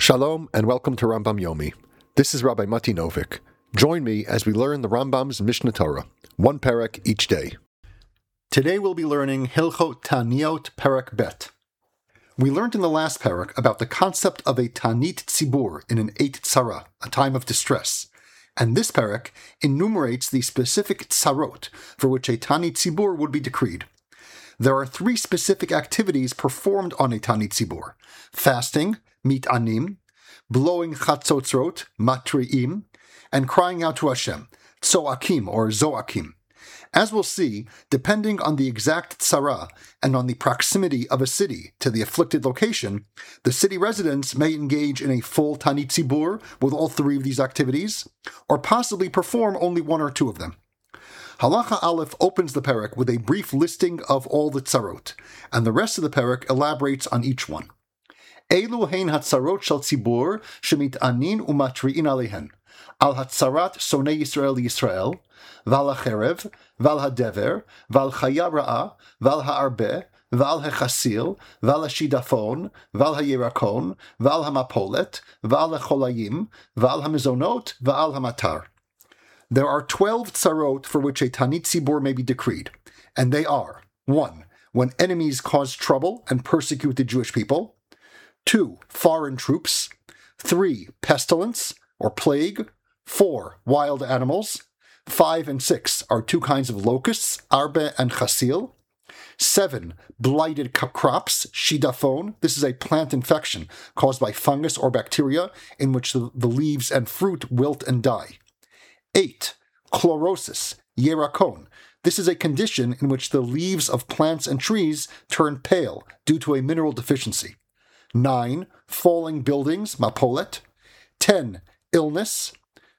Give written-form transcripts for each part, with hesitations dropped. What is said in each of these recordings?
Shalom and welcome to Rambam Yomi. This is Rabbi Mati Novik. Join me as we learn the Rambam's Mishnah Torah, one perek each day. Today we'll be learning Hilchot Taniot Perek Bet. We learned in the last perek about the concept of a Tanit Tzibur in an Eit Tzara, a time of distress. And this perek enumerates the specific tzarot for which a Tanit Tzibur would be decreed. There are three specific activities performed on a Tanit Tzibur: fasting, mit'anim, blowing chatzotzrot, matri'im, and crying out to Hashem, tzoakim or zoakim. As we'll see, depending on the exact tzara and on the proximity of a city to the afflicted location, the city residents may engage in a full Tanit Tzibur with all three of these activities, or possibly perform only one or two of them. Halacha Aleph opens the perek with a brief listing of all the tzarot, and the rest of the perek elaborates on each one. Elu hein hatzarot shel tzibur shemit'anin umatri'in alehen, al hatzarat sonei Yisrael Yisrael, val hacherev, val hadever, val chaya ra'a, val ha'arbe, val hachasil, val hashidafon, val hayerakon, val hamapolet, val hacholayim, val hamizonot, val hamatar. There are 12 tzarot for which a Tanit Tzibur may be decreed, and they are: 1. When enemies cause trouble and persecute the Jewish people; 2. Foreign troops; 3. Pestilence, or plague; 4. Wild animals; 5 and 6 are two kinds of locusts, arbe and chasil; 7. Blighted crops, shidafon. This is a plant infection caused by fungus or bacteria in which the leaves and fruit wilt and die. 8. Chlorosis, yerakon. This is a condition in which the leaves of plants and trees turn pale due to a mineral deficiency. 9. Falling buildings, mapolet. 10. Illness.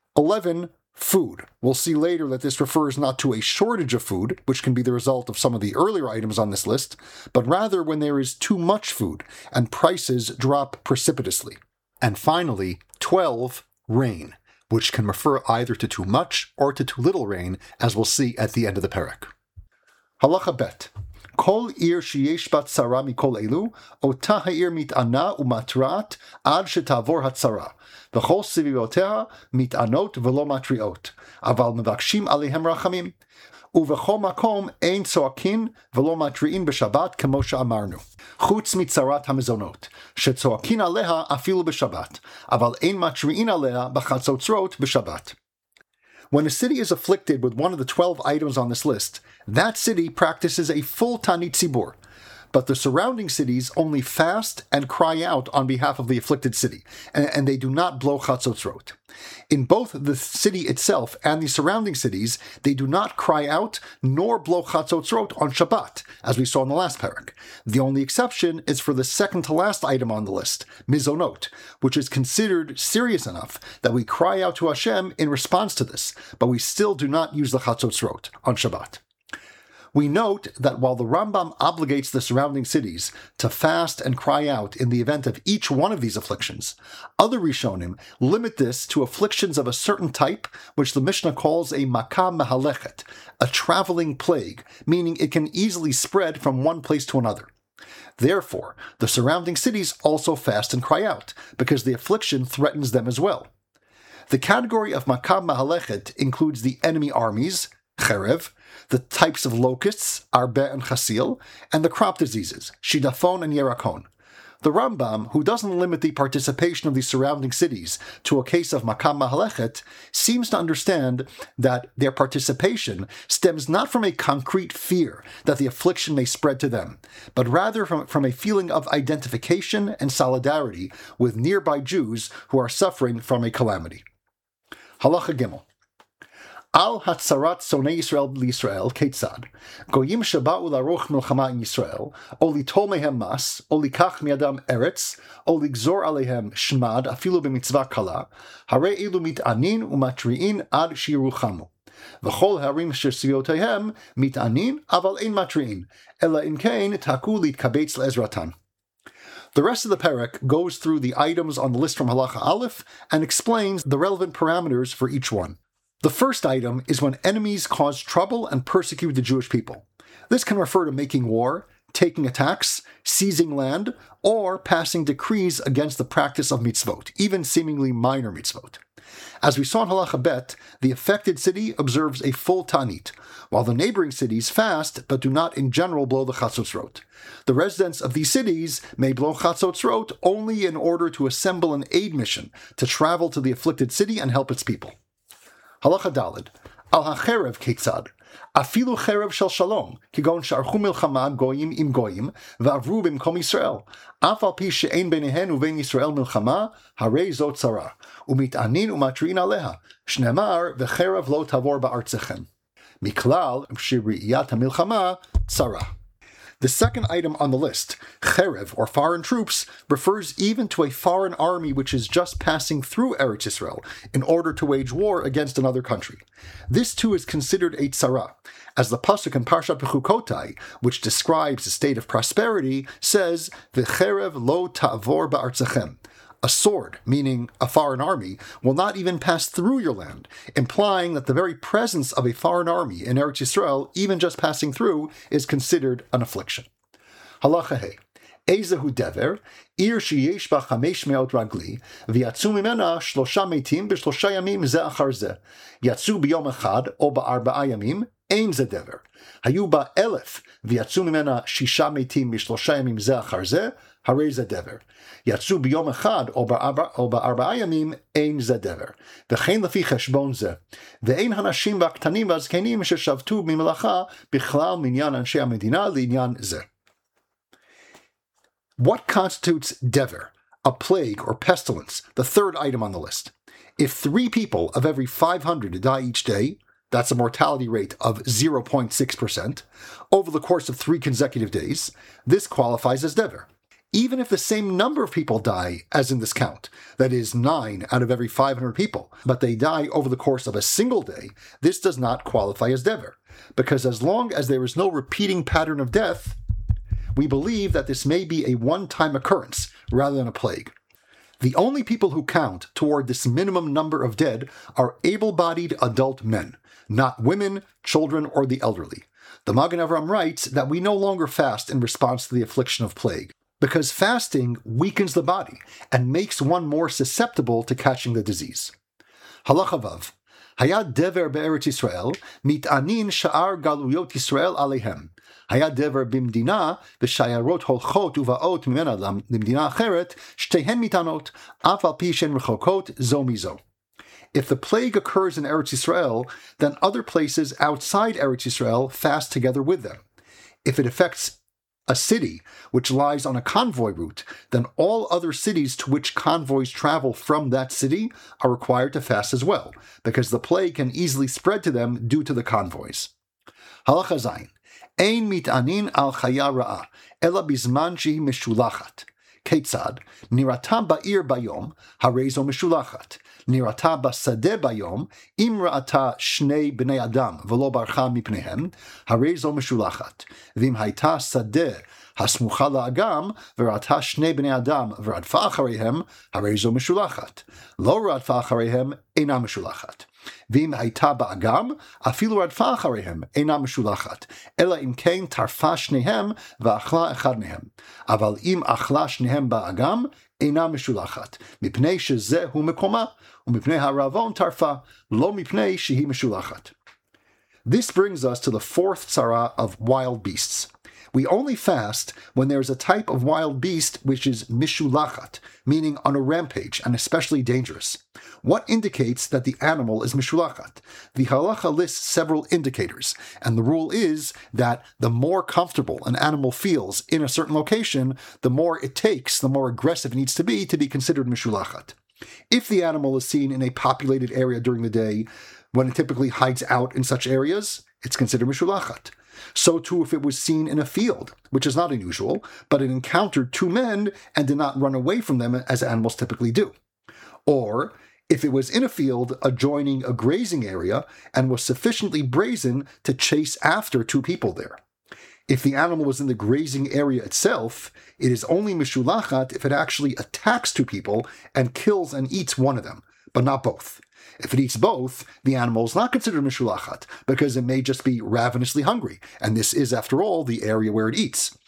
11. Food. We'll see later that this refers not to a shortage of food, which can be the result of some of the earlier items on this list, but rather when there is too much food and prices drop precipitously. And finally, 12. Rain, which can refer either to too much or to too little rain, as we'll see at the end of the perek. Halacha Bet. Kol ir sheyesh bat tzara mikol elu, ota ha'ir mit'ana umatrat ad shetavor hatzara, v'chol sivivoteha mit'anot v'lo matriot, aval mevakshim alehem rachamim, uv'chol makom ein tzoakin v'lo matri'in b'shabbat kemo she'amarnu, chutz mitzarat hamizonot, shetzoakin aleha afilu b'shabbat, aval ein matri'in aleha b'chatzotzrot b'shabbat. When a city is afflicted with one of the 12 items on this list, that city practices a full Tanit Tzibur, but the surrounding cities only fast and cry out on behalf of the afflicted city, and they do not blow chatzotzrot. In both the city itself and the surrounding cities, they do not cry out nor blow chatzotzrot on Shabbat, as we saw in the last perek. The only exception is for the second to last item on the list, mizonot, which is considered serious enough that we cry out to Hashem in response to this, but we still do not use the chatzotzrot on Shabbat. We note that while the Rambam obligates the surrounding cities to fast and cry out in the event of each one of these afflictions, other Rishonim limit this to afflictions of a certain type, which the Mishnah calls a makah mehalechet, a traveling plague, meaning it can easily spread from one place to another. Therefore, the surrounding cities also fast and cry out, because the affliction threatens them as well. The category of makah mehalechet includes the enemy armies, cherev, the types of locusts, arbe and chasil, and the crop diseases, shidafon and yerakon. The Rambam, who doesn't limit the participation of the surrounding cities to a case of makah mehalechet, seems to understand that their participation stems not from a concrete fear that the affliction may spread to them, but rather from a feeling of identification and solidarity with nearby Jews who are suffering from a calamity. Halacha Gimel. Al hatzarat sonei Yisrael l'Yisrael ketzad goyim sheba'u laroch milchama in Yisrael o litol mehem mas o likach miadam eretz o ligzor alehem shmad afilu b'mitzvah kala harei elu mit'anin umatri'in ad shiruchamu v'chol harim shesivyotehem mit'anin aval ein matri'in ela in kain taku litkabetz le'ezratan. The rest of the perek goes through the items on the list from Halacha Aleph and explains the relevant parameters for each one. The first item is when enemies cause trouble and persecute the Jewish people. This can refer to making war, taking a tax, seizing land, or passing decrees against the practice of mitzvot, even seemingly minor mitzvot. As we saw in Halacha Bet, the affected city observes a full Ta'anit, while the neighboring cities fast but do not in general blow the Chatzotzrot. The residents of these cities may blow Chatzotzrot only in order to assemble an aid mission to travel to the afflicted city and help its people. Halacha Daled, Al HaCherev Ketzad, Afilu cherev shel shalom, kigon she'archu milchama goyim im goyim, va'avru b'mkom Yisrael. Af al pi she'ein beinehen uvein Yisrael milchama, harei zot tzara, umit'anin umatrin aleha, shnemar v'cherev lo tavor ba'artzechem. Miklal she'ri'iyat ha'milchama tzara. The second item on the list, cherev, or foreign troops, refers even to a foreign army which is just passing through Eretz Yisrael in order to wage war against another country. This too is considered a tzara, as the pasuk in Parshat Bechukotai, which describes a state of prosperity, says, "V'cherev lo ta'avor ba'artzachem." A sword, meaning a foreign army, will not even pass through your land, implying that the very presence of a foreign army in Eretz Yisrael, even just passing through, is considered an affliction. Halacha He. Ezehu dever, ir sheyesh ba 500 ragli, v'yatzu mimena 3 metim b'3 yamim ze achar ze. Yatzu b'yom echad, o b'4 yamim, ein ze dever. Hayu ba 1,000, v'yatzu mimena 6 metim b'3 yamim ze achar ze, harei ze dever. Yatzu b'yom echad, o b'4 yamim, ein ze dever. V'chein lefi cheshbon ze. V'ein hanashim v'aktanim v'azkenim sheshavtu b'melacha b'chlal minyan anshe hamedina li'inyan ze. What constitutes dever, a plague or pestilence, the third item on the list? If 3 people of every 500 die each day, that's a mortality rate of 0.6%, over the course of 3 consecutive days, this qualifies as dever. Even if the same number of people die as in this count, that is 9 out of every 500 people, but they die over the course of a single day, this does not qualify as dever, because as long as there is no repeating pattern of death, we believe that this may be a one-time occurrence rather than a plague. The only people who count toward this minimum number of dead are able-bodied adult men, not women, children, or the elderly. The Magen Avraham writes that we no longer fast in response to the affliction of plague, because fasting weakens the body and makes one more susceptible to catching the disease. Halacha Vav. Hayad dever be'eretz Yisrael, mit'anin sha'ar galuyot Yisrael alehem. Hayad dever b'mdina, v'shayarot holchot uva'ot mimena l'mdina acheret, shtehen mitanot, af al pi shen rechokot zo mizo. If the plague occurs in Eretz Yisrael, then other places outside Eretz Yisrael fast together with them. If it affects a city which lies on a convoy route, then all other cities to which convoys travel from that city are required to fast as well, because the plague can easily spread to them due to the convoys. Halacha Zayin. Ein mit'anin al chaya ra'a, ela bizman shehi meshulachat. Ketzad, nirata ba'ir bayom, harei zo meshulachat. Nirata basadeh bayom, im ra'ata shnei bnei adam, v'lo barcha mipnehem, harei zo meshulachat. V'im hayta sadeh hasmucha la'agam, v'ra'ata shnei bnei adam, v'radfa achareihem, harei zo meshulachat. Lo radfa achareihem, eina meshulachat. V'im hayta ba'agam, afilu radfa achareihem, eina meshulachat. Ela im kein tarfa shnehem, v'achla echad mehem. Aval im achla shnehem ba'agam, eina meshulachat. Mipnei shezeh hu mekoma, umipnei haravon tarfa, lo mipnei shehi meshulachat. This brings us to the 4th tzara of wild beasts. We only fast when there is a type of wild beast which is mishulachat, meaning on a rampage and especially dangerous. What indicates that the animal is mishulachat? The halacha lists several indicators, and the rule is that the more comfortable an animal feels in a certain location, the more it takes, the more aggressive it needs to be considered mishulachat. If the animal is seen in a populated area during the day, when it typically hides out in such areas, it's considered mishulachat. So too if it was seen in a field, which is not unusual, but it encountered 2 men and did not run away from them as animals typically do. Or if it was in a field adjoining a grazing area and was sufficiently brazen to chase after 2 people there. If the animal was in the grazing area itself, it is only mishulachat if it actually attacks 2 people and kills and eats one of them, but not both. If it eats both, the animal is not considered mishulachat, because it may just be ravenously hungry, and this is, after all, the area where it eats.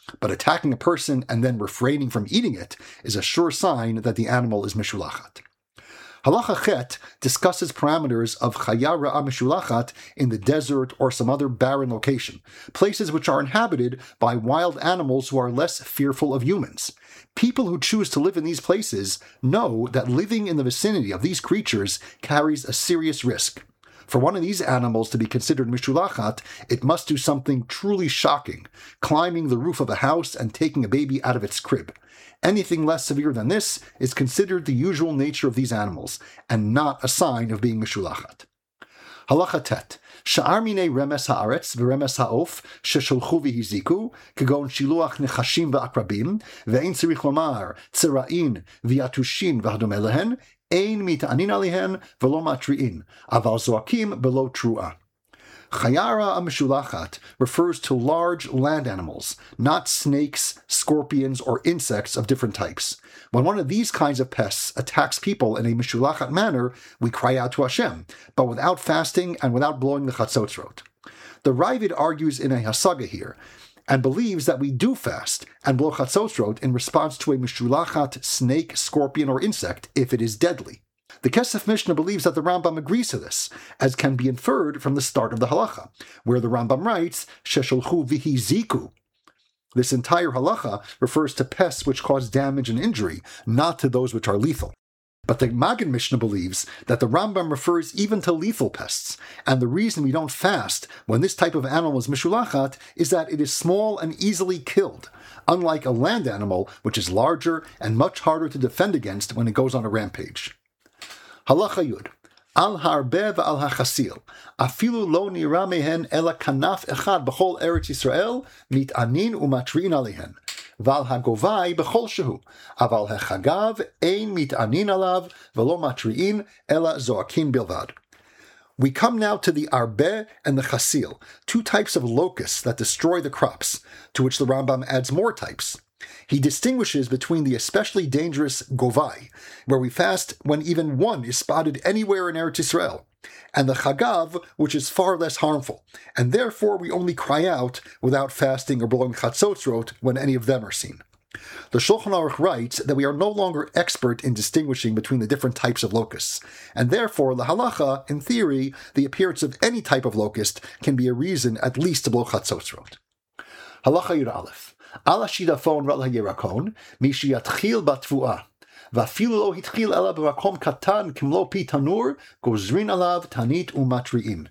but attacking a person and then refraining from eating it is a sure sign that the animal is mishulachat. Halacha Chet discusses parameters of chaya ra'ah mishulachat in the desert or some other barren location, places which are inhabited by wild animals who are less fearful of humans. People who choose to live in these places know that living in the vicinity of these creatures carries a serious risk. For one of these animals to be considered mishulachat, it must do something truly shocking, climbing the roof of a house and taking a baby out of its crib. Anything less severe than this is considered the usual nature of these animals, and not a sign of being mishulachat. Halacha Tet. Sha'ar minei remes ha'aretz v'remes ha'of shesholchu v'hiziku kegon shiluach nechashim v'akrabim ve'ein tzirich lomar tzera'in v'yatushin v'hadome lehen ein mita'anin alihen v'lo matri'in aval zoakim below tru'ah. Chaya ra'ah mishulachat refers to large land animals, not snakes, scorpions, or insects of different types. When one of these kinds of pests attacks people in a mishulachat manner, we cry out to Hashem, but without fasting and without blowing the chatzotzrot. The Ravid argues in a hasaga here, and believes that we do fast and blow chatzotzrot in response to a mishulachat snake, scorpion, or insect if it is deadly. The Kesef Mishnah believes that the Rambam agrees to this, as can be inferred from the start of the halacha, where the Rambam writes, Shesholchu v'hiziku. This entire halacha refers to pests which cause damage and injury, not to those which are lethal. But the Magen Mishnah believes that the Rambam refers even to lethal pests, and the reason we don't fast when this type of animal is mishulachat is that it is small and easily killed, unlike a land animal which is larger and much harder to defend against when it goes on a rampage. Halacha Yud. Al harbe v'al hachasil. Afilu lo nira mehen ela kanaf echad b'chol Eretz Yisrael mit'anin u'matri'in alihen. V'al hagovai b'chol shehu. Aval hechagav ein mit'anin alav v'lo matri'in ela zoakin bilvad. We come now to the arbe and the chasil, two types of locusts that destroy the crops, to which the Rambam adds more types. He distinguishes between the especially dangerous govai, where we fast when even one is spotted anywhere in Eretz Yisrael, and the chagav, which is far less harmful, and therefore we only cry out without fasting or blowing chatzotzrot when any of them are seen. The Shulchan Aruch writes that we are no longer expert in distinguishing between the different types of locusts, and therefore the halacha, in theory, the appearance of any type of locust can be a reason at least to blow chatzotzrot. Halacha Yud Aleph. Al hashidafon v'al hayerakon, mishiyatchil batfuah, v'afilu lo hitchil ela b'makom katan kimlo pi tanur, gozrin alav tanit u'matri'in.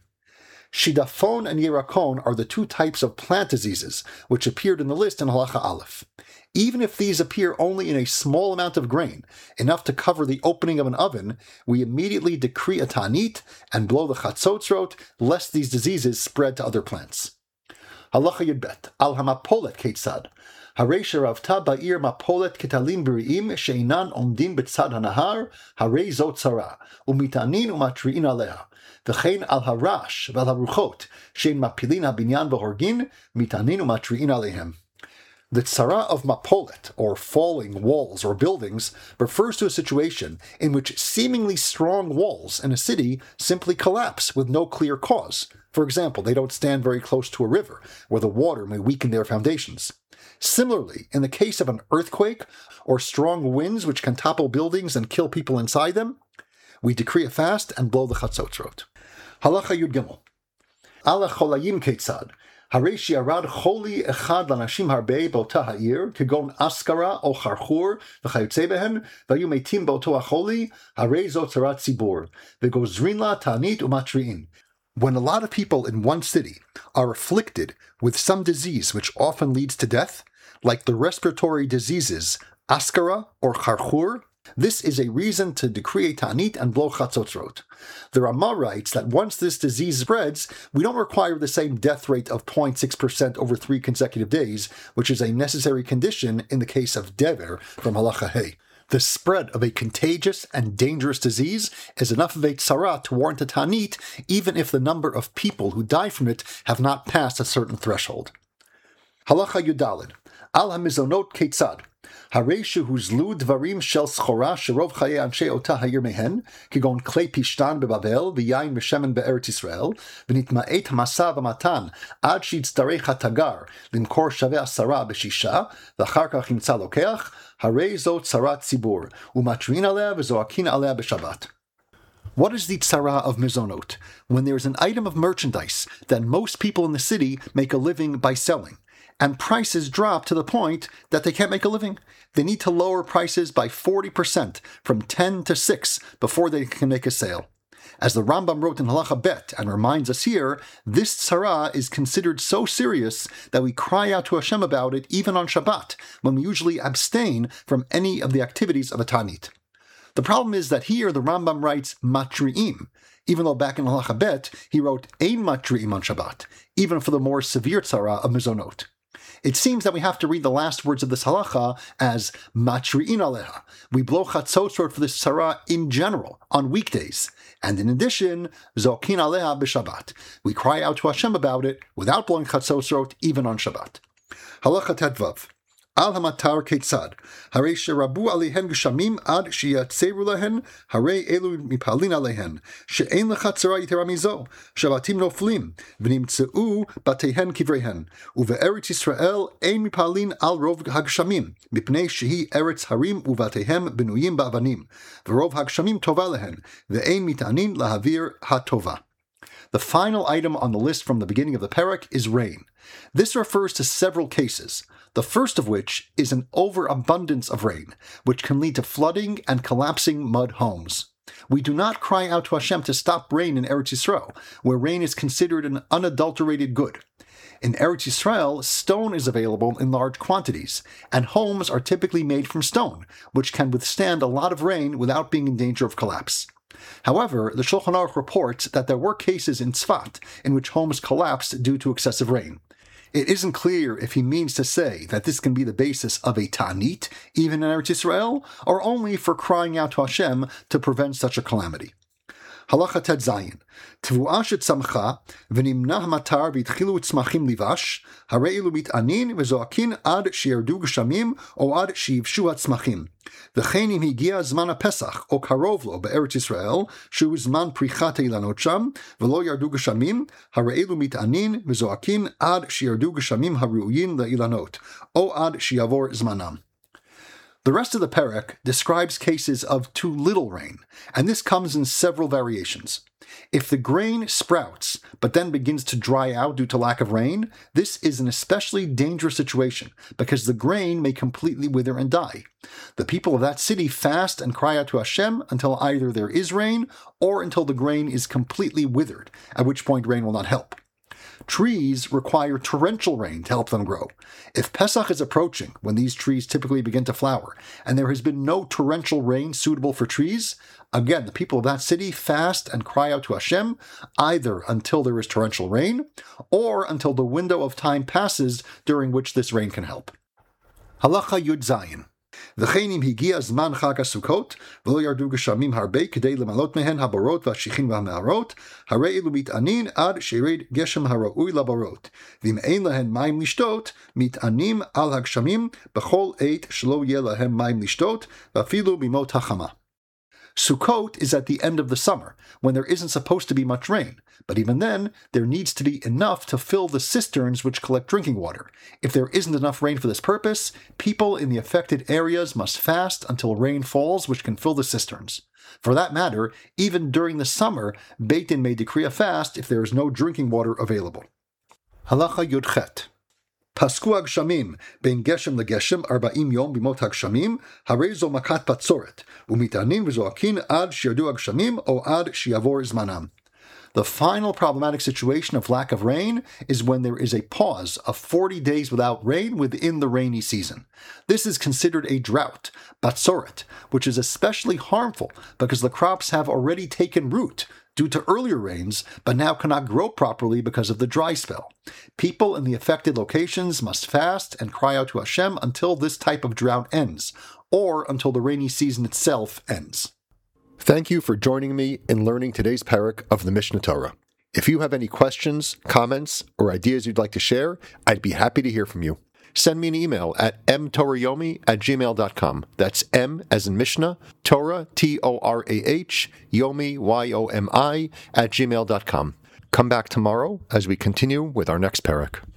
Shidafon and yerakon are the two types of plant diseases which appeared in the list in Halacha Aleph. Even if these appear only in a small amount of grain, enough to cover the opening of an oven, we immediately decree a tanit and blow the chatzotzrot, lest these diseases spread to other plants. Halacha Yud Bet. Al hamapolet ketzad. Harei sheravta ba'ir mapolet ketalim b'ri'im she'inan omdim b'tzad hanahar, harei zot tzara, u'mitanin u'matri'in aleha. V'chein al harash v'al haruchot, she'in mapilin habinyan v'horgin, mitanin u'matri'in alehem. The tzara of mapolet, or falling walls or buildings, refers to a situation in which seemingly strong walls in a city simply collapse with no clear cause. For example, they don't stand very close to a river, where the water may weaken their foundations. Similarly, in the case of an earthquake or strong winds which can topple buildings and kill people inside them, we decree a fast and blow the chatzotzrot. Halacha Yud Gimel. Ala cholayim ketzad. Harei she'arad choli echad lanashim harbe b'ota ha'ir, kegon askara o charchur v'chayotze behen, v'ayu meitim b'oto ha'choli, harei zot tzarat tzibur, v'gozrin la ta'anit u'matri'in. When a lot of people in one city are afflicted with some disease which often leads to death, like the respiratory diseases askara or charchur, this is a reason to decree a ta'anit and blow chatzotzrot. The Ramah writes that once this disease spreads, we don't require the same death rate of 0.6% over 3 consecutive days, which is a necessary condition in the case of dever from Halacha Hey. The spread of a contagious and dangerous disease is enough of a tzara to warrant a ta'anit, even if the number of people who die from it have not passed a certain threshold. Halacha Yudalid. Al hamizonot ketzad. Harei shehuzlu dvarim shel schora sherov chaye anshe ota hayir mehen, kigon klei pishtan bebavel, v'yayin v'shemen be'eretz Yisrael, v'nitma'et hamasa v'matan, ad shitzdarech hatagar, limkor shaveh asara b'shisha, v'achar kach yimtza lokeach, harei zo tzarat tzibur, u'matrin aleh v'zoakin aleh b'shabbat. What is the tzara of mizonot? When there is an item of merchandise that most people in the city make a living by selling, and prices drop to the point that they can't make a living. They need to lower prices by 40%, from 10 to 6, before they can make a sale. As the Rambam wrote in Halacha Bet and reminds us here, this tzara is considered so serious that we cry out to Hashem about it even on Shabbat, when we usually abstain from any of the activities of a Tanit. The problem is that here the Rambam writes matri'im, even though back in Halacha Bet he wrote ein matri'im on Shabbat, even for the more severe tzara of mizonot. It seems that we have to read the last words of this halacha as matri'in aleha. We blow chatzotzot for this tzara in general, on weekdays. And in addition, zokin aleha b'Shabbat. We cry out to Hashem about it without blowing chatzotzot even on Shabbat. Halacha tetvav. Al hamatar ketzad. Harei sherabu alehen geshamim ad sheyatzeru lehen. Harei elu mipalin alehen. She'en lecha tzara yitera mizo. Shabbatim noflim. V'nimtzeu batehen kivrehen. Uve'eretz Yisrael ein mipalin al rov hagshamim. Mipnei shehi eretz harim uvatehem benuyim ba'avanim. V'rov hagshamim tova lehen. Ve'ein mitanin lahavir hatova. The final item on the list from the beginning of the parak is rain. This refers to several cases, the first of which is an overabundance of rain, which can lead to flooding and collapsing mud homes. We do not cry out to Hashem to stop rain in Eretz Yisrael, where rain is considered an unadulterated good. In Eretz Yisrael, stone is available in large quantities, and homes are typically made from stone, which can withstand a lot of rain without being in danger of collapse. However, the Shulchan Aruch reports that there were cases in Tzfat in which homes collapsed due to excessive rain. It isn't clear if he means to say that this can be the basis of a ta'anit, even in Eretz Yisrael, or only for crying out to Hashem to prevent such a calamity. Halacha Tet Zayin. Tvu'a shetzamcha v'nimna hamatar v'itchilu tzmachim livash harei elu mit'anin v'zoakin ad sheyardu geshamim o ad sheyivshu hatzmachim. V'chein im higia zman haPesach o karov lo be'eretz Yisrael shu zman prichat ha'ilanot sham v'lo yardu geshamim harei elu mit'anin v'zoakin ad sheyardu geshamim haru'uyin la'ilanot o ad sheyavor zmanam. The rest of the parak describes cases of too little rain, and this comes in several variations. If the grain sprouts, but then begins to dry out due to lack of rain, this is an especially dangerous situation, because the grain may completely wither and die. The people of that city fast and cry out to Hashem until either there is rain, or until the grain is completely withered, at which point rain will not help. Trees require torrential rain to help them grow. If Pesach is approaching, when these trees typically begin to flower, and there has been no torrential rain suitable for trees, again, the people of that city fast and cry out to Hashem, either until there is torrential rain, or until the window of time passes during which this rain can help. Halacha Yud Zayin. וכן אם הגיע זמן חג הסוכות, ולא ירדו גשמים הרבה כדי למלות מהן הבורות והשיחים והמערות, הרי אלו מתענין עד שירד גשם הראוי לבורות. ואם אין להם מים לשתות, מתענים על הגשמים בכל עת שלא יהיה להם מים לשתות, ואפילו בימות החמה. Sukkot is at the end of the summer, when there isn't supposed to be much rain, but even then, there needs to be enough to fill the cisterns which collect drinking water. If there isn't enough rain for this purpose, people in the affected areas must fast until rain falls which can fill the cisterns. For that matter, even during the summer, Beit Din may decree a fast if there is no drinking water available. Halacha Yud Chet. פסקו הגשמים בין גשם לגשם 40 יום בימות הגשמים, הרי זו מכת בצורת, ומטענים וזועקים עד שירדו הגשמים או עד שיעבור זמנם. The final problematic situation of lack of rain is when there is a pause of 40 days without rain within the rainy season. This is considered a drought, batzoret, which is especially harmful because the crops have already taken root due to earlier rains, but now cannot grow properly because of the dry spell. People in the affected locations must fast and cry out to Hashem until this type of drought ends, or until the rainy season itself ends. Thank you for joining me in learning today's parak of the Mishnah Torah. If you have any questions, comments, or ideas you'd like to share, I'd be happy to hear from you. send me an email at mtorayomi@gmail.com. That's M as in Mishnah, Torah, Torah, Yomi, Yomi, @gmail.com. Come back tomorrow as we continue with our next parak.